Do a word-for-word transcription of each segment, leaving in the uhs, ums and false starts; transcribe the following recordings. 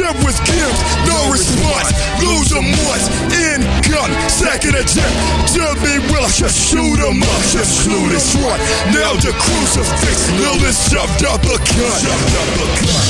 Give with gifts, no response. Lose them once, in gun, second attempt. Just be will I just shoot them up, just slew this one. Nailed the crucifix, Lilith shoved up a gun. Shoved up a gun.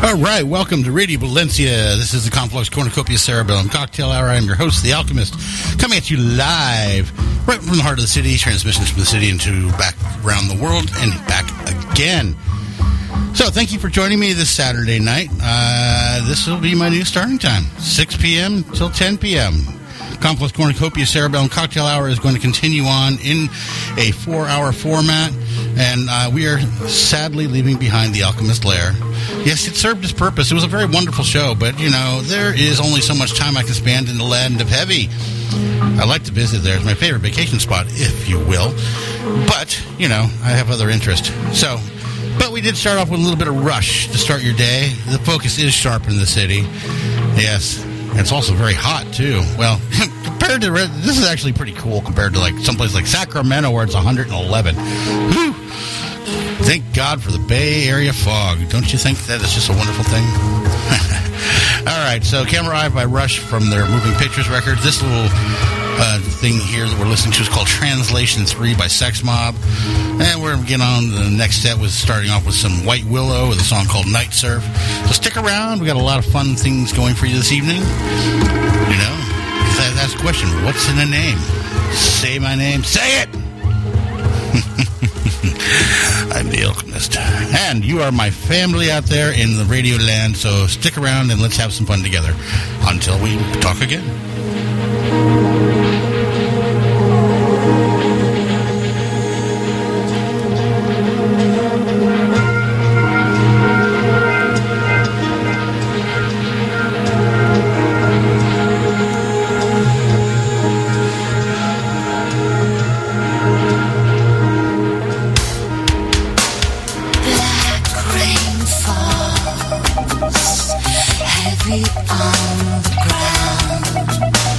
All right, welcome to Radio Valencia. This is the Conflux Cornucopia Cerebellum Cocktail Hour. I'm your host, The Alchemist, coming at you live right from the heart of the city, transmissions from the city into back around the world and back again. So thank you for joining me this Saturday night. Uh, this will be my new starting time, six p.m. till ten p.m. Conflux Cornucopia Cerebellum Cocktail Hour is going to continue on in a four-hour format, and uh, we are sadly leaving behind the Alchemist Lair. Yes, it served its purpose. It was a very wonderful show, but, you know, there is only so much time I can spend in the land of heavy. I like to visit there. It's my favorite vacation spot, if you will. But, you know, I have other interests. So, but we did start off with a little bit of Rush to start your day. The focus is sharp in the city. Yes. And it's also very hot, too. Well, compared to... This is actually pretty cool compared to, like, someplace like Sacramento where it's one hundred eleven. Whew. Thank God for the Bay Area fog. Don't you think that is just a wonderful thing? All right, so Camera Eye by Rush from their Moving Pictures record. This little uh, thing here that we're listening to is called Translation three by Sex Mob. And we're going to get on to the next set with starting off with some White Willow with a song called Night Surf. So stick around. We got a lot of fun things going for you this evening. You know, that's the question. What's in a name? Say my name. Say it! I'm the Alchemist. And you are my family out there in the radio land, so stick around and let's have some fun together until we talk again. Heavy on the ground.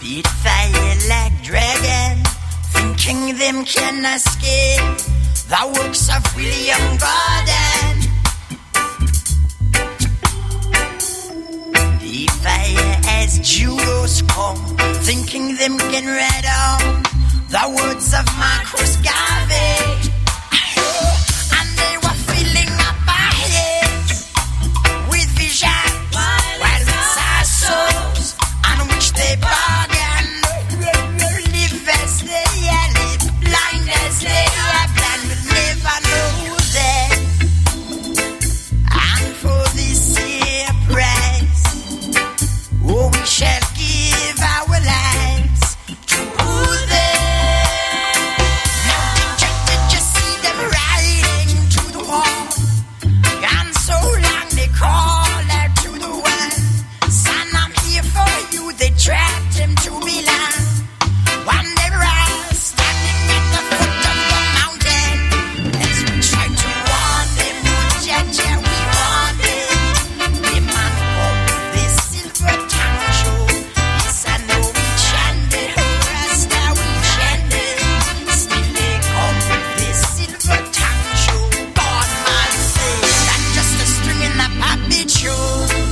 Speed fire like dragon, thinking them can escape the works of William Gordon. Speed fire as Judas come, thinking them can read on the words of Marcus Garvey. And they were filling up our heads with vision, while it's our souls on which they bargain. Live as they are live, blind as they are blind, will never know them. And for this here price, oh, we shall give our lives to them. Now did you, did you see them riding to the wall? And so long they call out to the world, son, I'm here for you. They trapped him to be land. One day we're standing at the foot of the mountain, as we try to warn them, good judge, yeah, we warn them. The man come with the silver tongue show. Yes, I know we chanted, Rasta we chanted. Still they come with the silver tongue show. God man say, that's just a string in the puppet show.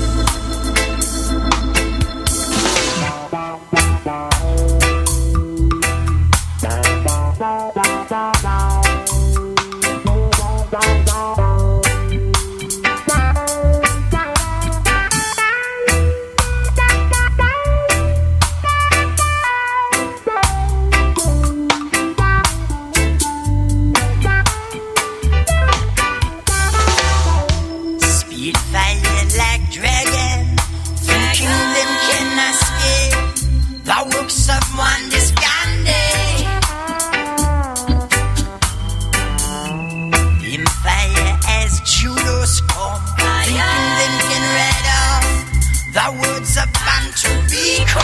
Speed fire like dragon, thinking them can escape the works of one this Gandhi. In fire as Judas come, thinking them can read on the words of Bantu Biko.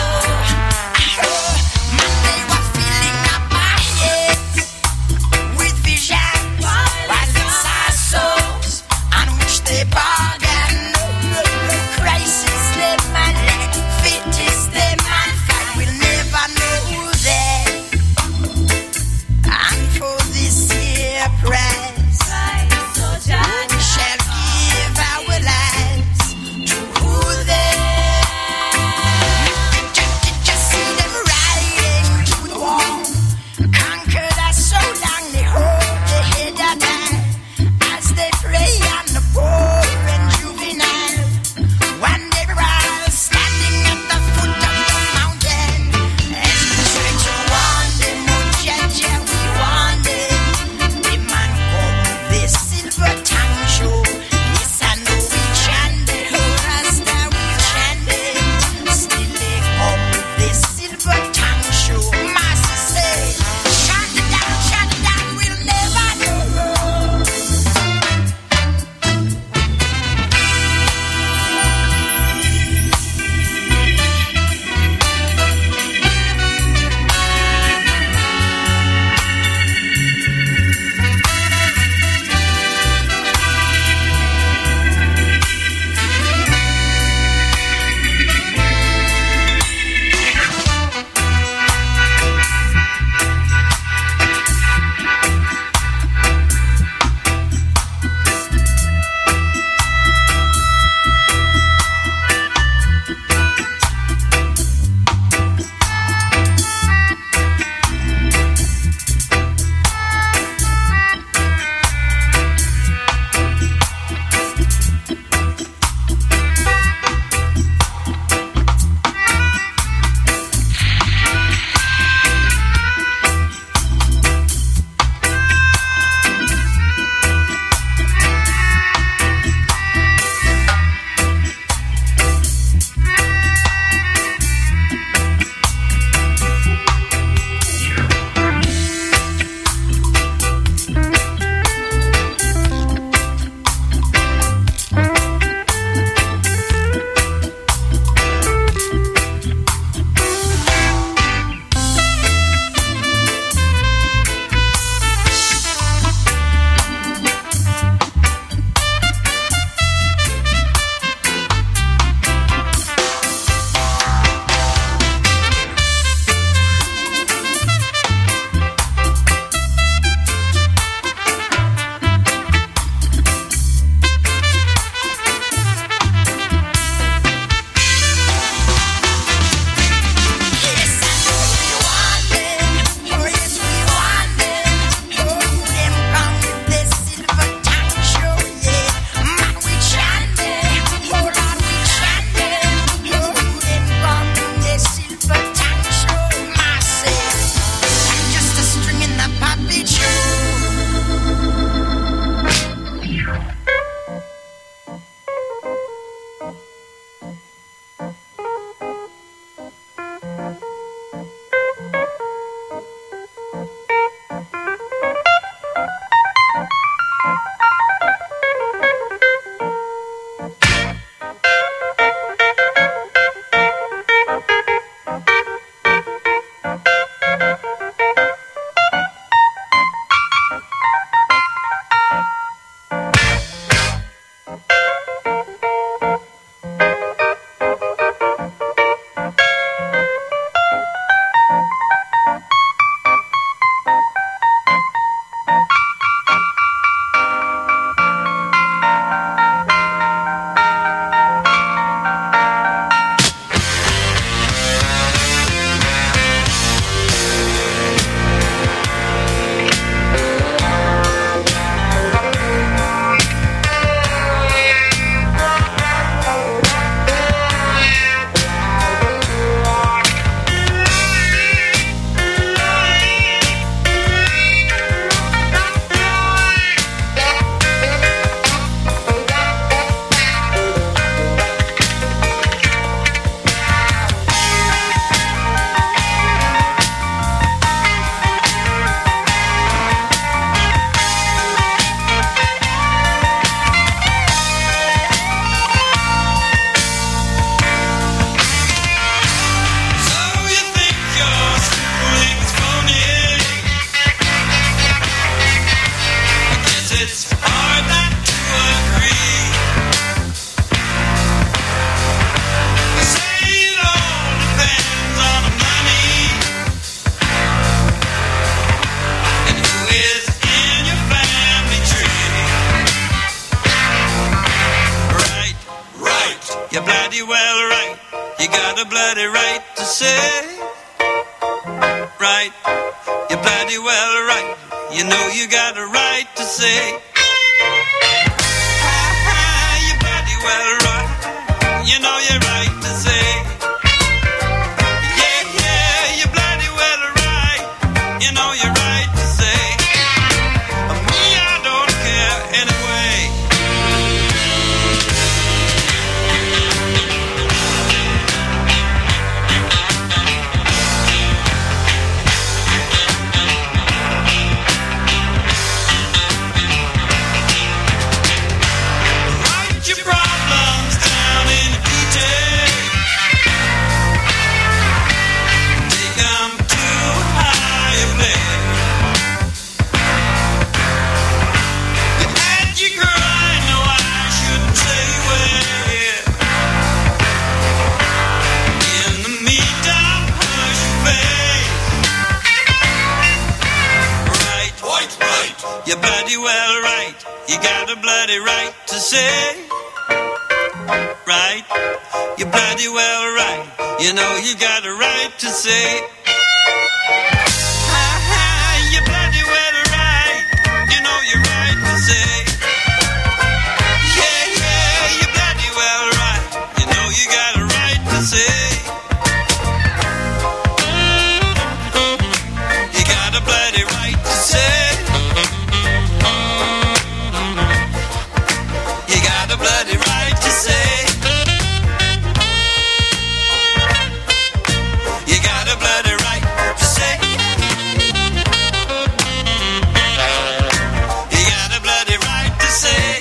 Man, they were filling up our heads with vision, while it's our souls on which they bargain. Christ is the man, like fit is the man, fight will never know them. And for this here price, we shall give our lives to who they. You got a bloody right to say, right, you're bloody well right. You know you got a right to say, ah, you're bloody well right. You know you're right to say, yeah, yeah, you're bloody well right. You know you're right to say, me, I don't care anyway. Write your problems down in a detail. Take them to a higher place. You had your girl, I know I shouldn't say where. In the meantime, hush your face. Right, right, right. You're bloody well right. You got a bloody right to say, right. You're bloody well right. You know you got a right to say, ah, you're bloody well right. You know you're right to say, yeah, yeah, you're bloody well right. You know you got a right to say, you got a bloody right to say, you got a bloody right to say, you got a bloody right to say, you got a bloody right to say.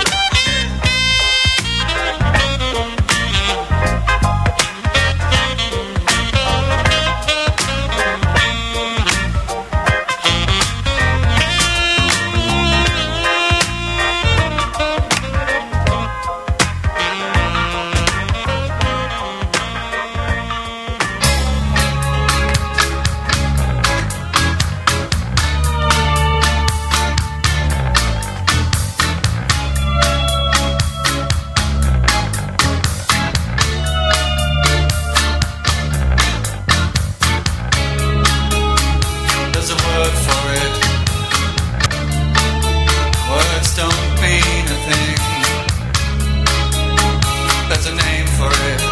There's a word for it. Words don't mean a thing. There's a name for it.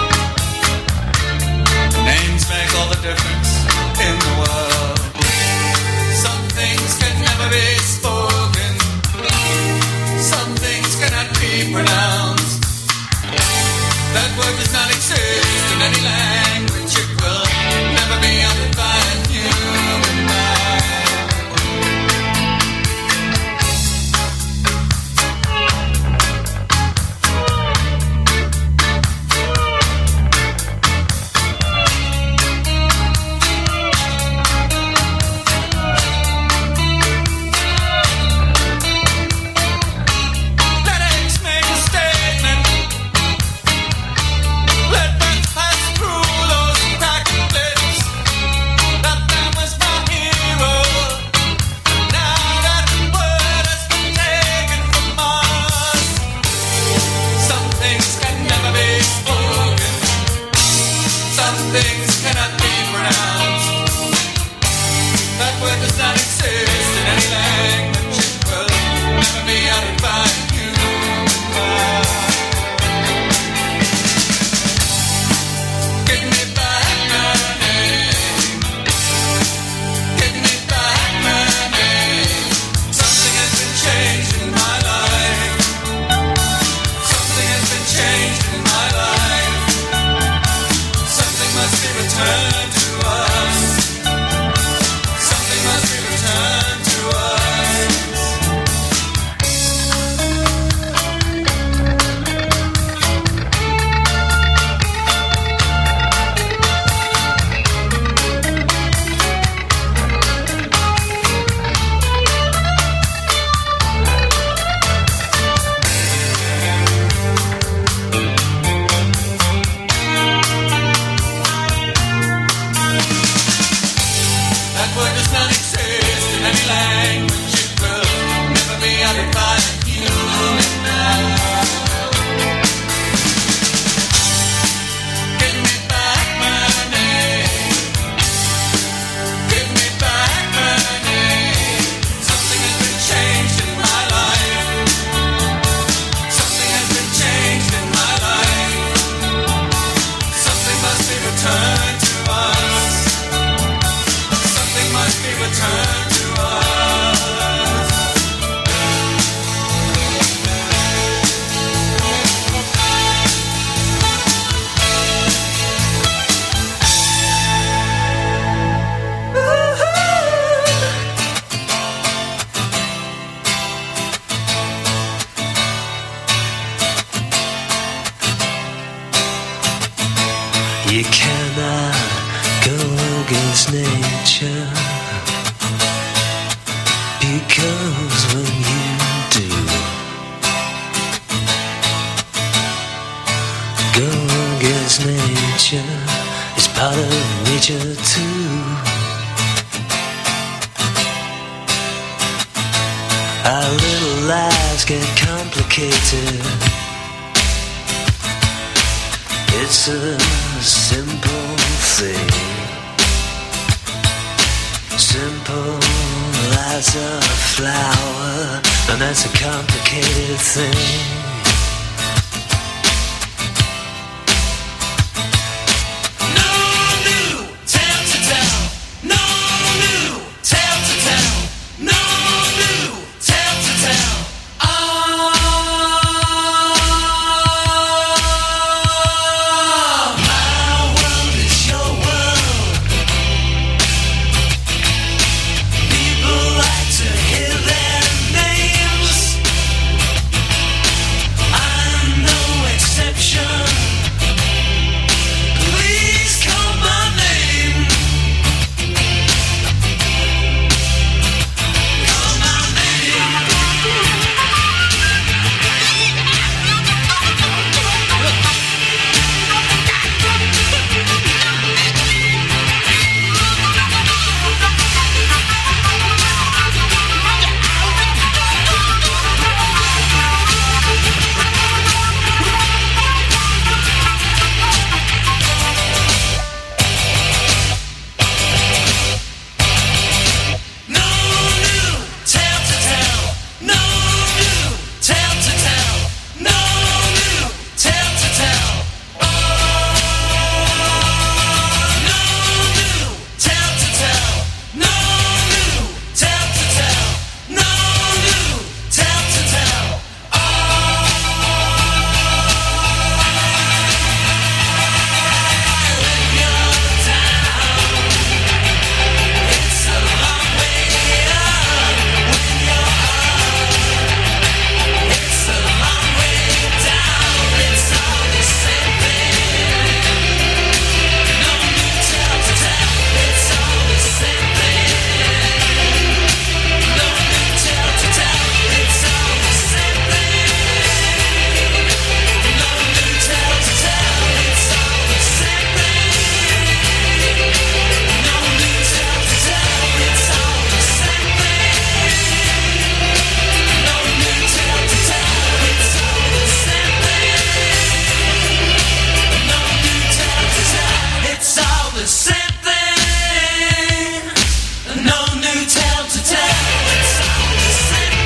Names make all the difference in the world. Some things can never be spoken. Some things cannot be pronounced. That word does not exist in any language. It will never be uttered by a human mind. Let X make a statement. Let that pass through those cracked lips. That man was my hero. Now that word has been taken from us. Some things can never be spoken. Some things cannot be pronounced. That word does not exist in any language. It will never be uttered by a human mind. Give me back my name. Give me back my name. Something has been changed in my life. Something has been changed in my life. Something must be returned to us. Something must be returned to us. returned to us. Something must be returned to us. You cannot go against nature, because when you do go against nature, it's part of nature too. Our little lives get complicated. It's a simple thing, simple as a flower, and that's a complicated thing. No new tale to tell. No new tale to tell. No new tale to tell. Oh, my world is your world. People like to hear their names. I'm no exception. Please call my name. Call my name. No new tale to tell. No new tale to tell. No new tale to tell. Oh, no new tale to tell. No new tale to tell. No new tale to tell. Oh, when you're down, it's a long way up. When you're up, it's a long way down. It's all the same thing. No new tale to tell. It's all the same thing. No new tale to tell. It's all the same thing. No new tale to tell. It's all the same thing. No new tale to tell. It's all the same thing. No new tale to tell. It's all the same thing. No new tale to tell. It's all the same thing. No new tale to tell. It's all the same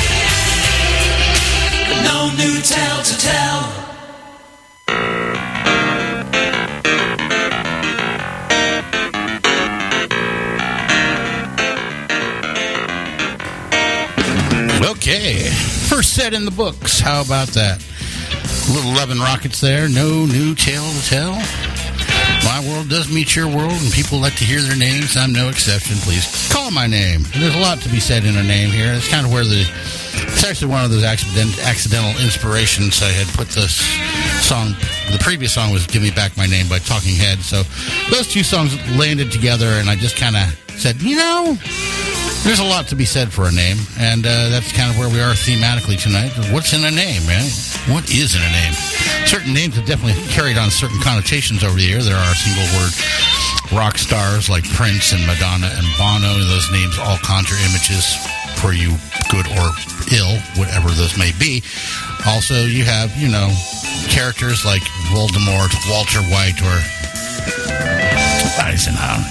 thing. No new tale to tell. Okay, first set in the books. How about that? Little Love and Rockets there. No new tale to tell. My world does meet your world, and people like to hear their names. I'm no exception. Please call my name. And there's a lot to be said in a name here. It's kind of where the... It's actually one of those accident, accidental inspirations. I had put this song... The previous song was Give Me Back My Name by Talking Heads. So those two songs landed together, and I just kind of said, you know... There's a lot to be said for a name, and uh, that's kind of where we are thematically tonight. What's in a name, man? What is in a name? Certain names have definitely carried on certain connotations over the year. There are single-word rock stars like Prince and Madonna and Bono. Those names all conjure images for you, good or ill, whatever those may be. Also, you have, you know, characters like Voldemort, Walter White, or Eisenhower.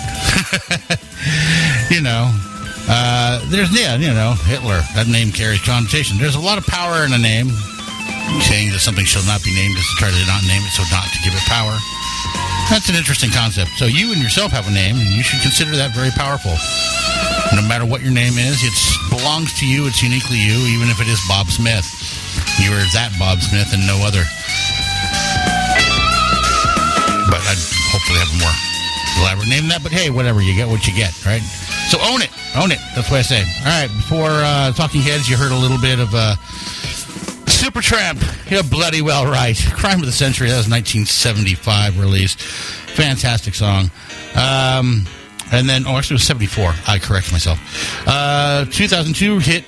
You know... Uh, there's, yeah, you know, Hitler. That name carries connotation. There's a lot of power in a name. Saying that something shall not be named is to try to not name it, so not to give it power. That's an interesting concept. So you and yourself have a name, and you should consider that very powerful. No matter what your name is, it belongs to you. It's uniquely you, even if it is Bob Smith. You are that Bob Smith and no other. But I'd hopefully have a more elaborate name than that. But hey, whatever. You get what you get, right? So own it. Own it. That's what I say. All right. Before uh, Talking Heads, you heard a little bit of uh, Supertramp. You're bloody well right. Crime of the Century. That was nineteen seventy-five release. Fantastic song. Um... And then, oh, actually it was seventy-four. I correct myself. Uh, two thousand two hit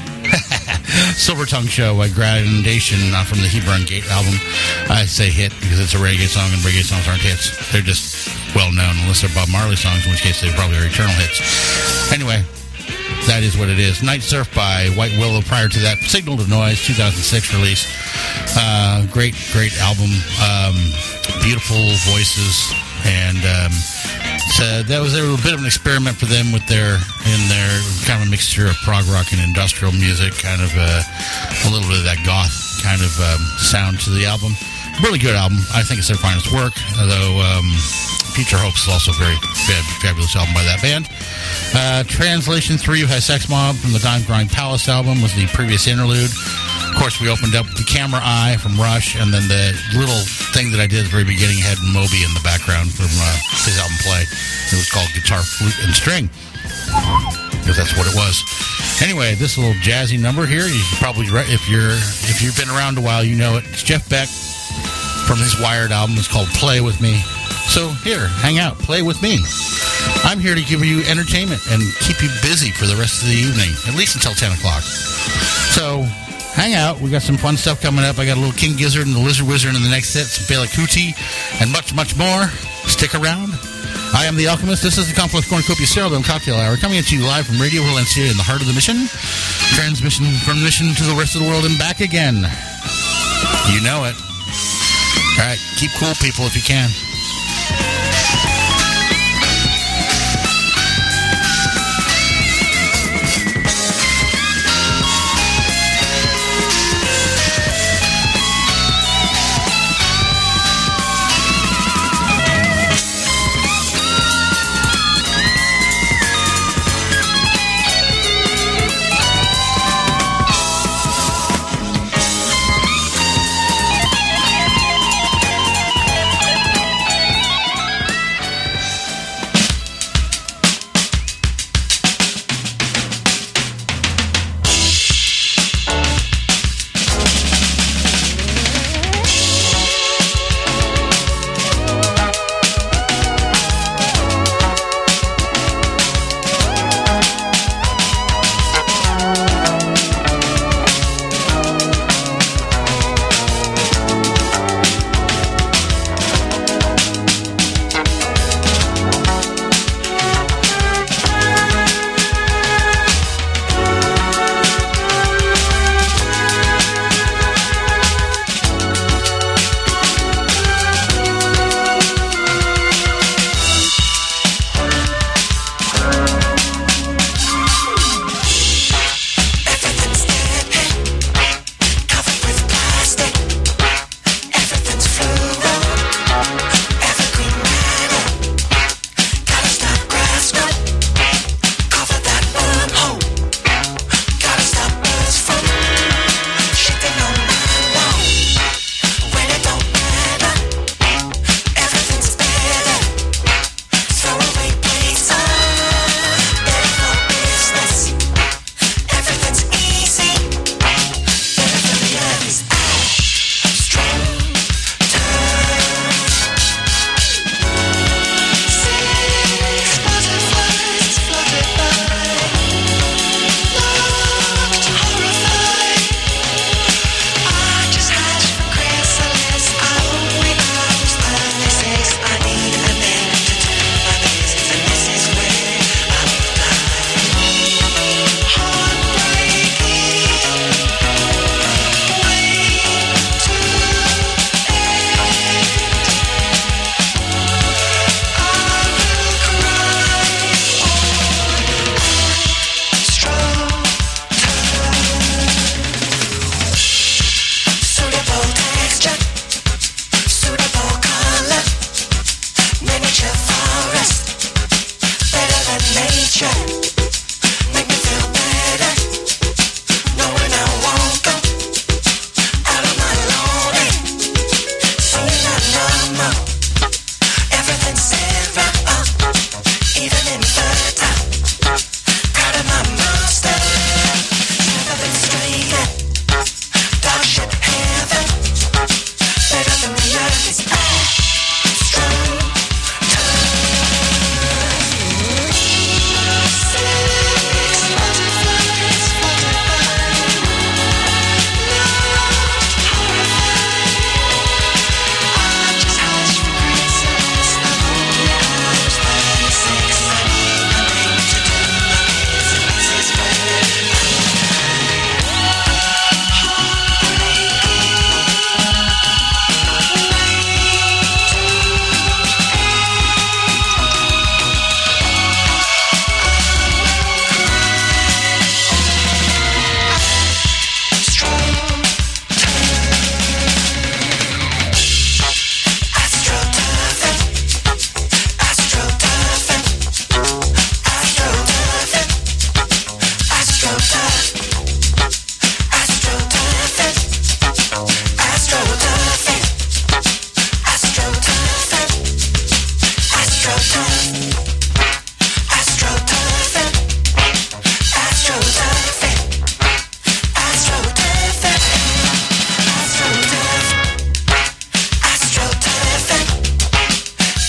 Silver Tongue Show by Gradation uh, from the Hebron Gate album. I say hit because it's a reggae song, and reggae songs aren't hits. They're just well-known, unless they're Bob Marley songs, in which case they probably are eternal hits. Anyway, that is what it is. Night Surf by White Willow. Prior to that, Signal to Noise, two thousand six release. Uh, great, great album. Um, beautiful voices. And um, so that was a little bit of an experiment for them with their in their kind of a mixture of prog rock and industrial music, kind of uh, a little bit of that goth kind of um, sound to the album. Really good album. I think it's their finest work, although um, Future Hopes is also a very fab- fabulous album by that band. Uh, Translation three of High Sex Mob from the Dime Grind Palace album was the previous interlude. Of course, we opened up with the Camera Eye from Rush, and then the little thing that I did at the very beginning had Moby in the background from uh, his album Play. It was called Guitar, Flute, and String, because that's what it was. Anyway, this little jazzy number here, you should probably, re- if you're if you've been around a while, you know it. It's Jeff Beck from his Wired album. It's called Play With Me. So here, hang out, play with me. I'm here to give you entertainment and keep you busy for the rest of the evening, at least until ten o'clock. So hang out. We got some fun stuff coming up. I got a little King Gizzard and the Lizard Wizard in the next set, some Bela Kuti, and much, much more. Stick around. I am the Alchemist. This is the Complex Cornucopia Cerebellum Cocktail Hour, coming at you live from Radio Valencia in the heart of the mission. Transmission from mission to the rest of the world and back again. You know it. All right, keep cool, people, if you can.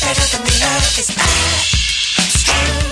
better than the earth is astro.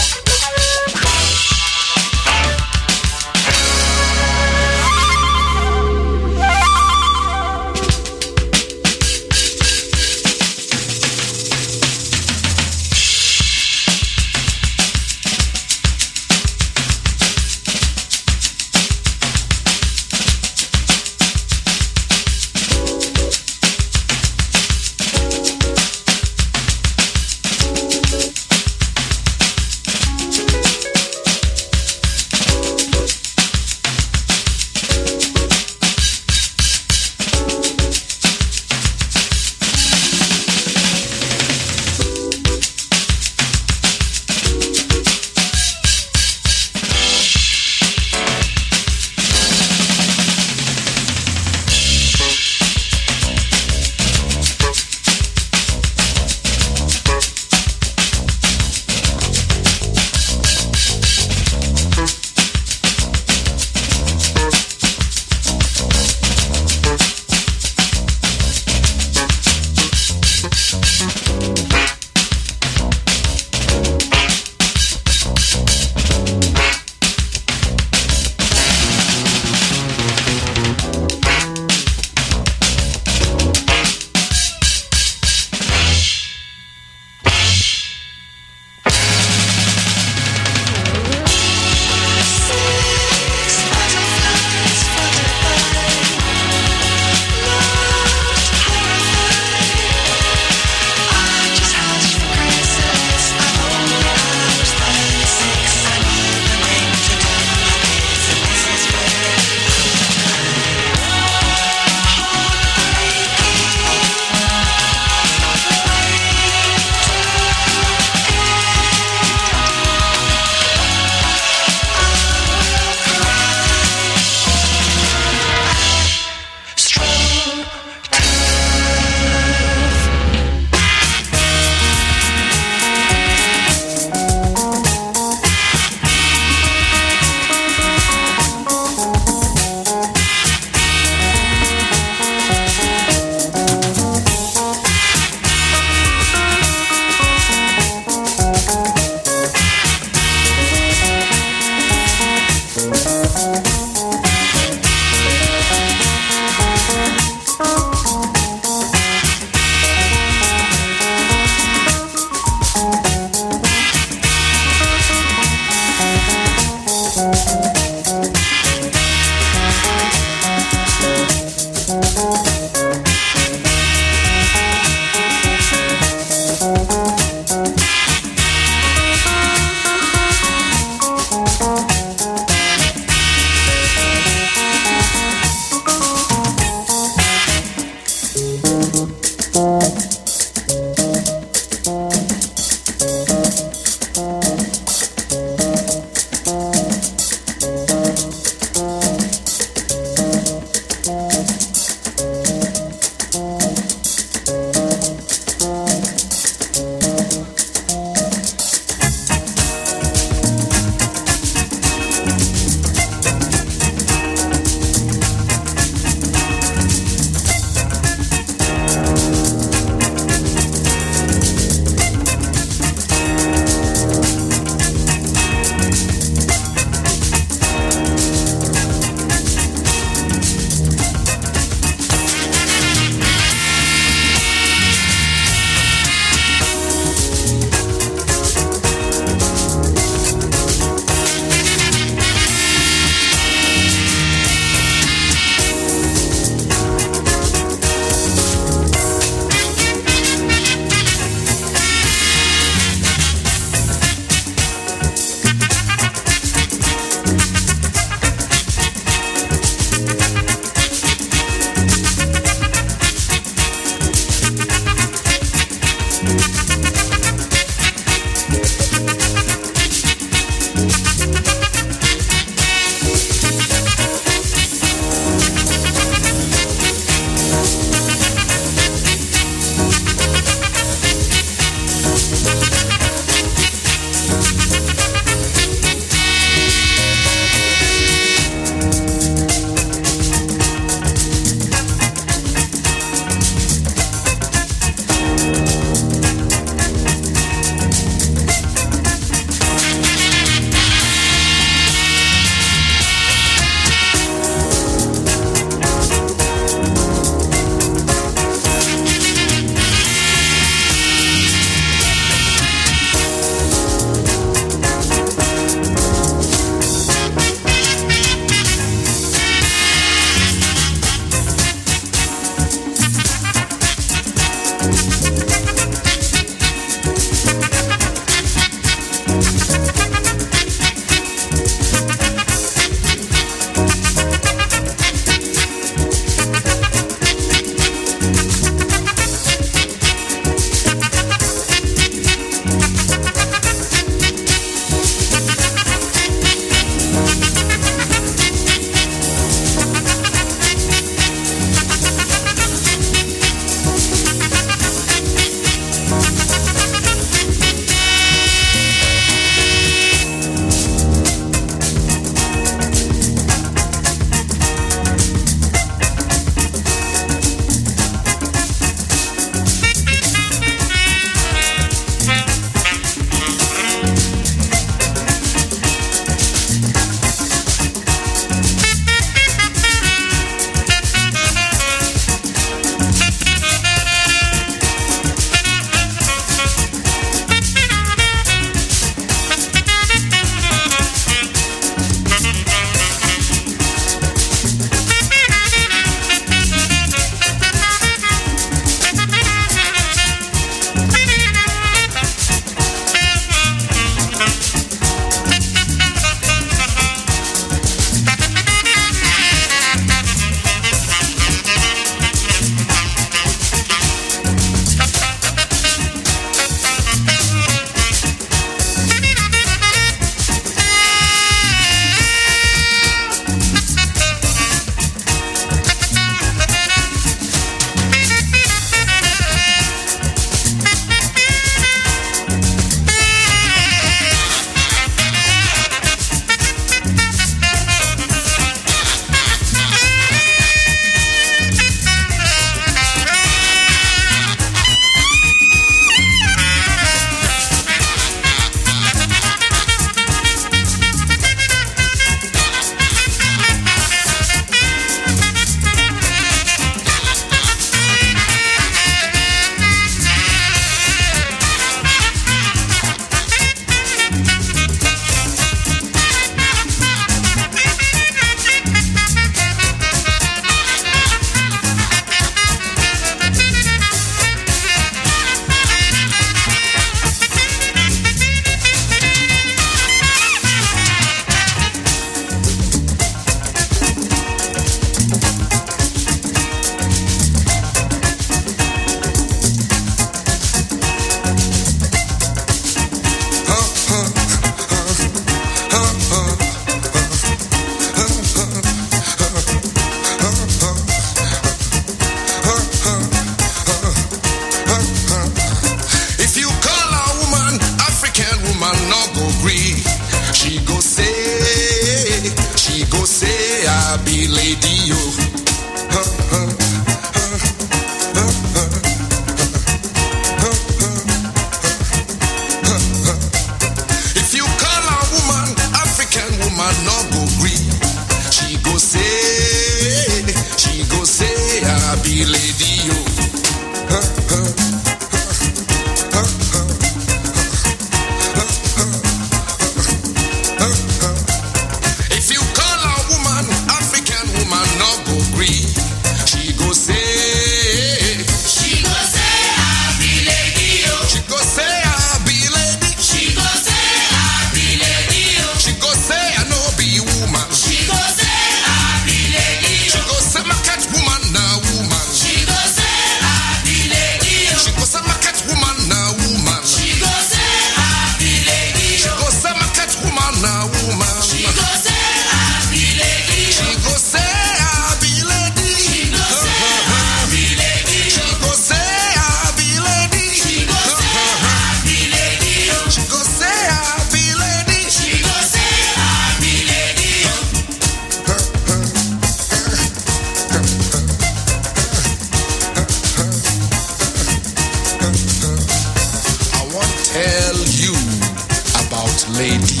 lady.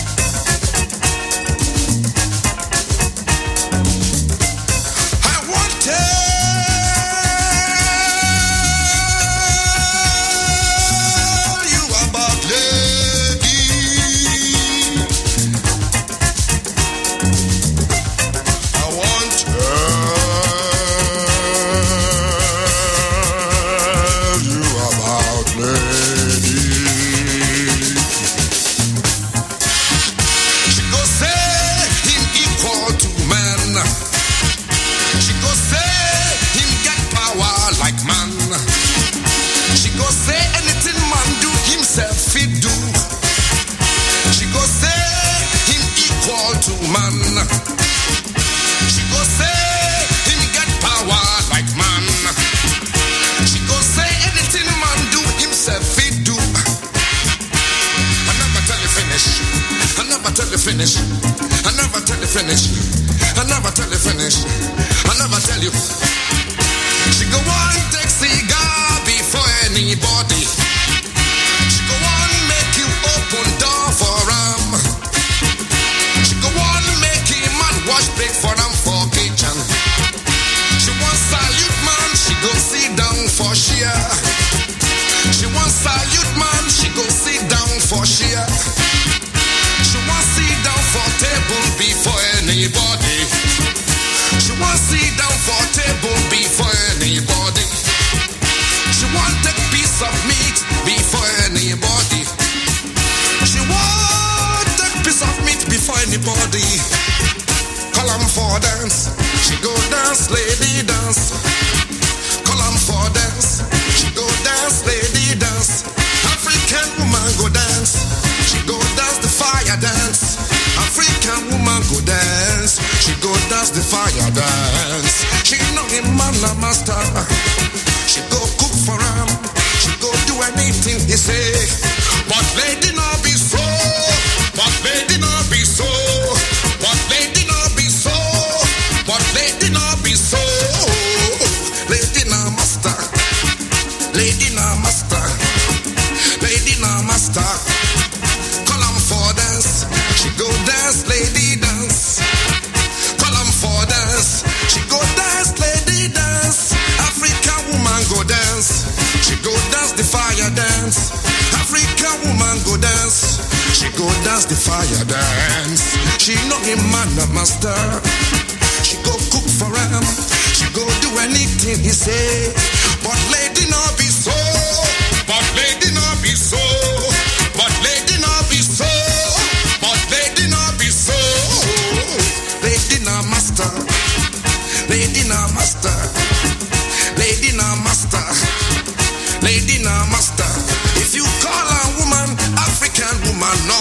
I want to tell you about lady. I want to tell you about lady. She go say him equal to man. She go say him get power like man. She go say anything man do himself he do. She go say him equal to man. She go say him get power like man. She go say anything man do himself he do. I never tell you finish. I never tell you finish. I never tell you finish. I never tell you finish. I never tell you. She go on take cigar before anybody. She go on make you open door for him. She go on make him man wash plate for him for kitchen. She want salute man, she go sit down for share. She want salute man, she go sit down for share. She want sit down for table before anybody. She want sit down for table before anybody. She want take piece of meat before anybody. She want take piece of meat before anybody. Call 'em for dance, she go dance, lady dance. Call 'em for dance, she go dance, lady dance. African woman go dance, she go dance the fire dance. African woman go dance, she go dance the fire dance. She know him man a master, she go cook for him, she go do anything he say. But lady no be so, but lady no be so, but lady no be so, but lady no be so. Lady no master, lady no master, lady no master. Call 'em for dance, she go dance, lady dance. Call 'em for dance, she go dance, lady dance. African woman go dance, she go dance the fire dance. African woman go dance, she go dance the fire dance. She know him man a master, she go cook for him, she go do anything he say. But lady no be so, but lady no be so, but lady no be so, but lady no be so. Lady no master, lady no master, lady no master, lady no master. If you call a woman African woman, no